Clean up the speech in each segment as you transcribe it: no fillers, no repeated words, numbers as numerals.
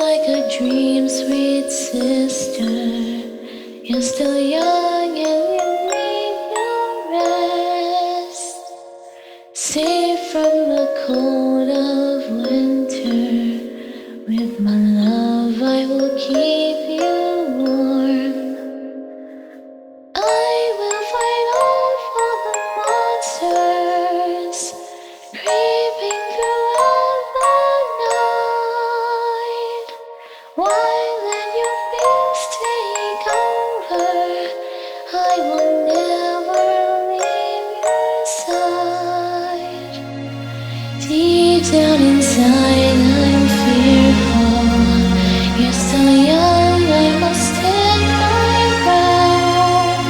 like a dream, sweet sister. You're still young and you need your rest. Safe from the cold of winter. With my love, I will keep you warm. I will fight off all the monsters creeping throughout the night. Why let your fears take over? I will never leave your side. Deep down inside, I'm fearful. You're still young, I must take my breath.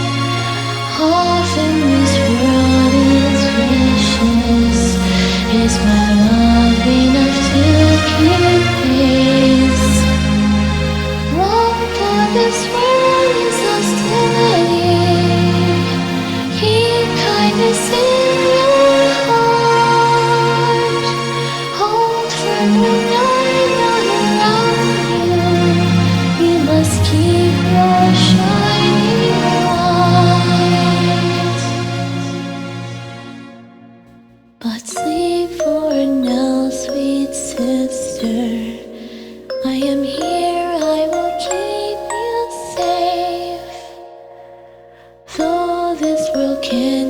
Often this world is vicious. Is my love enough to keep pace? Long for this world is hostility. Keep kindness in your heart. Hold firm when I'm not around you. You must keep your shining light. But sleep for now, sweet sister. I am here, I will keep you safe. Though this world can